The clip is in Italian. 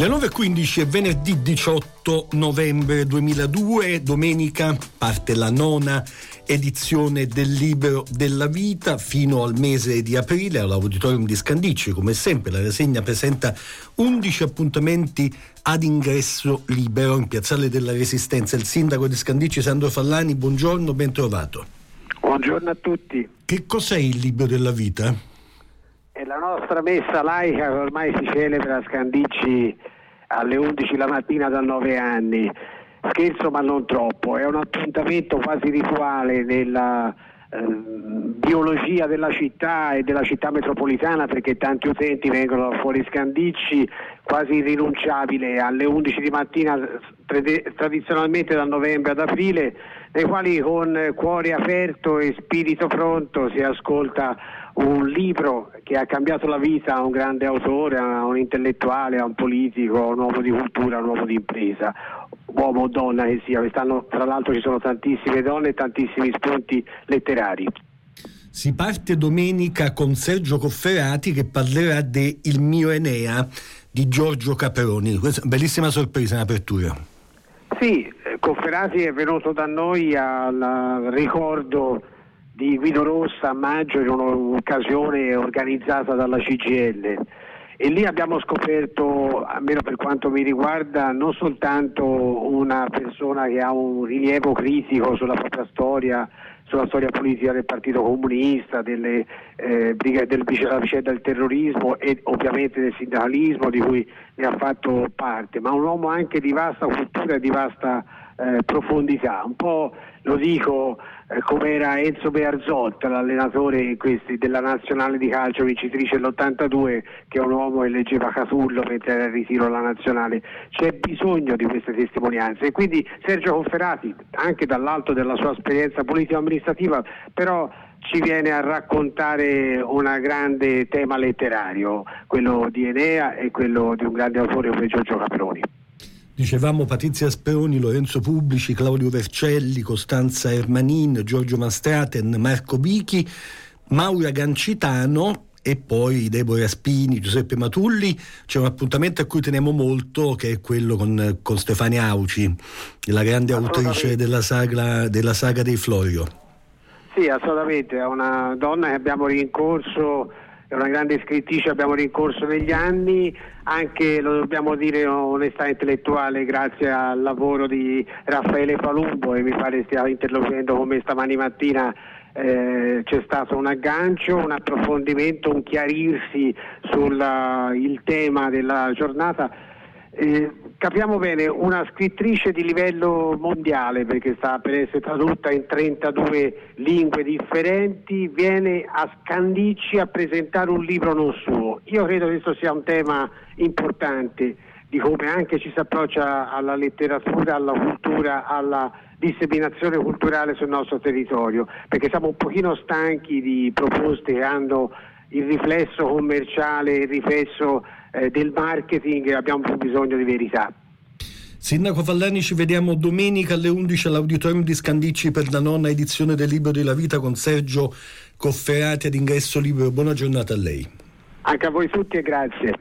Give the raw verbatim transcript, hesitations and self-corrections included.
Le nove e quindici è venerdì diciotto novembre duemiladue, domenica parte la nona edizione del Libro della Vita fino al mese di aprile all'Auditorium di Scandicci. Come sempre la rassegna presenta undici appuntamenti ad ingresso libero in Piazzale della Resistenza. Il sindaco di Scandicci, Sandro Fallani, buongiorno, ben trovato. Buongiorno a tutti. Che cos'è il Libro della Vita? È la nostra messa laica che ormai si celebra a Scandicci alle undici la mattina da nove anni. Scherzo ma non troppo, è un appuntamento quasi rituale nella eh, biologia della città e della città metropolitana, perché tanti utenti vengono da fuori Scandicci, quasi irrinunciabile alle undici di mattina tradizionalmente da novembre ad aprile, nei quali con cuore aperto e spirito pronto si ascolta un libro che ha cambiato la vita a un grande autore, a un intellettuale, a un politico, a un uomo di cultura, a un uomo di impresa, uomo o donna che sia. Quest'anno tra l'altro ci sono tantissime donne e tantissimi spunti letterari. Si parte domenica con Sergio Cofferati che parlerà de Il mio Enea di Giorgio Caproni. Questa è una bellissima sorpresa in apertura. Sì, Cofferati è venuto da noi al ricordo di Guido Rossa a maggio in un'occasione organizzata dalla C G I L, e lì abbiamo scoperto, almeno per quanto mi riguarda, non soltanto una persona che ha un rilievo critico sulla propria storia, sulla storia politica del Partito Comunista, delle, eh, del, della vicenda del terrorismo e ovviamente del sindacalismo di cui ne ha fatto parte, ma un uomo anche di vasta cultura e di vasta eh, profondità. Un po' lo dico eh, come era Enzo Bearzot, l'allenatore questi, della nazionale di calcio vincitrice dell'ottantadue, che è un uomo che leggeva Catullo mentre era in ritiro alla nazionale. C'è bisogno di queste testimonianze, e quindi Sergio Cofferati, anche dall'alto della sua esperienza politico-amministrativa, però ci viene a raccontare un grande tema letterario, quello di Enea e quello di un grande autore come Giorgio Caproni. Dicevamo Patrizia Speroni, Lorenzo Publici, Claudio Vercelli, Costanza Ermanin, Giorgio Mastraten, Marco Bichi, Maura Gancitano e poi Deborah Spini, Giuseppe Matulli. C'è un appuntamento a cui teniamo molto, che è quello con, con Stefania Auci, la grande autrice della saga, della saga dei Florio. Sì, assolutamente, è una donna che abbiamo rincorso, è una grande scrittrice, abbiamo rincorso negli anni, anche, lo dobbiamo dire, onestà intellettuale, grazie al lavoro di Raffaele Palumbo, e mi pare stia interloquendo con me stamani mattina. Eh, c'è stato un aggancio, un approfondimento, un chiarirsi sul tema della giornata. Eh, capiamo bene, una scrittrice di livello mondiale, perché sta per essere tradotta in trentadue lingue differenti, viene a Scandicci a presentare un libro non suo. Io credo che questo sia un tema importante, di come anche ci si approccia alla letteratura, alla cultura, alla disseminazione culturale sul nostro territorio, perché siamo un pochino stanchi di proposte che hanno il riflesso commerciale, il riflesso eh, del marketing, e abbiamo più bisogno di verità. Sindaco Fallani, ci vediamo domenica alle undici all'Auditorium di Scandicci per la nona edizione del Libro della Vita con Sergio Cofferati ad ingresso libero. Buona giornata a lei. Anche a voi tutti e grazie.